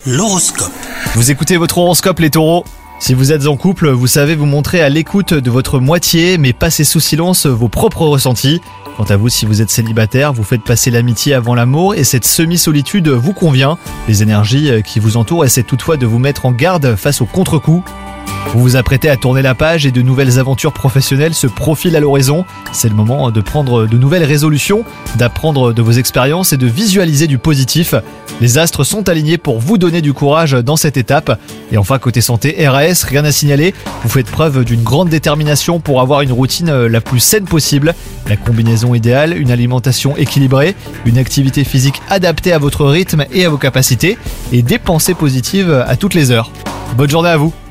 L'horoscope. Vous écoutez votre horoscope les taureaux ? Si vous êtes en couple, vous savez vous montrer à l'écoute de votre moitié, mais passez sous silence vos propres ressentis. Quant à vous, si vous êtes célibataire, vous faites passer l'amitié avant l'amour et cette semi-solitude vous convient. Les énergies qui vous entourent essaient toutefois de vous mettre en garde face aux contre-coups. Vous vous apprêtez à tourner la page et de nouvelles aventures professionnelles se profilent à l'horizon. C'est le moment de prendre de nouvelles résolutions, d'apprendre de vos expériences et de visualiser du positif. Les astres sont alignés pour vous donner du courage dans cette étape. Et enfin, côté santé, RAS, rien à signaler. Vous faites preuve d'une grande détermination pour avoir une routine la plus saine possible. La combinaison idéale, une alimentation équilibrée, une activité physique adaptée à votre rythme et à vos capacités, et des pensées positives à toutes les heures. Bonne journée à vous!